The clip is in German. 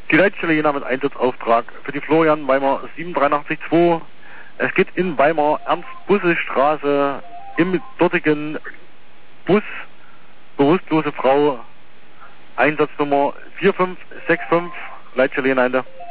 Die Leitstelle Jena mit Einsatzauftrag für die Florian Weimar 783-2. Es geht in Weimar Ernst-Busse-Straße im dortigen Bus bewusstlose Frau, Einsatznummer 4565, Leitstelle Jena.